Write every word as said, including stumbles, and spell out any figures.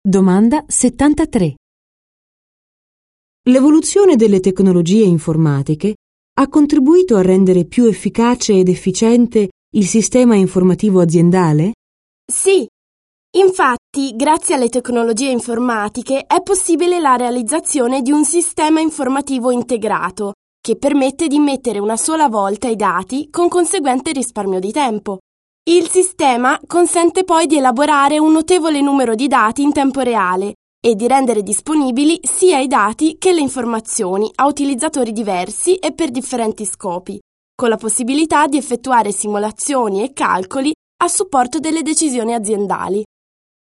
Domanda settantatré. L'evoluzione delle tecnologie informatiche ha contribuito a rendere più efficace ed efficiente il sistema informativo aziendale? Sì, infatti, grazie alle tecnologie informatiche è possibile la realizzazione di un sistema informativo integrato che permette di immettere una sola volta i dati con conseguente risparmio di tempo. Il sistema consente poi di elaborare un notevole numero di dati in tempo reale e di rendere disponibili sia i dati che le informazioni a utilizzatori diversi e per differenti scopi, con la possibilità di effettuare simulazioni e calcoli a supporto delle decisioni aziendali.